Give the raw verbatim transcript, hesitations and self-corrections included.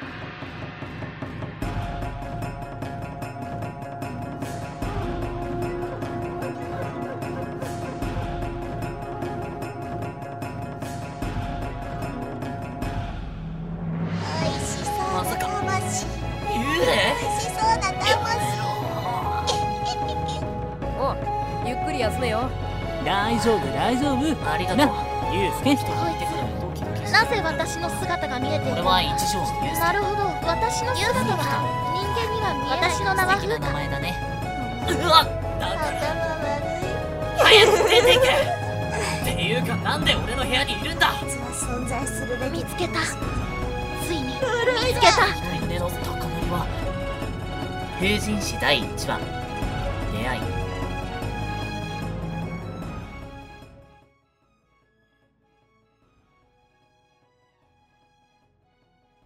まさか幽霊？ お、ゆっくり休めよ。 大丈夫大丈夫。 ありがとう。 ユウスケ。 なぜ私の姿が見えている？ 俺は一条祐介。 なるほど、私の姿は人間には見えない。私の名は素敵な名フータ。 前だね。うわっ、だから早く出てけ。っていうか、なんで俺の部屋にいるんだ。 存在するべき。見つけた。ついに見つけた。 胸の高鳴りは平人誌だいいちわ出会い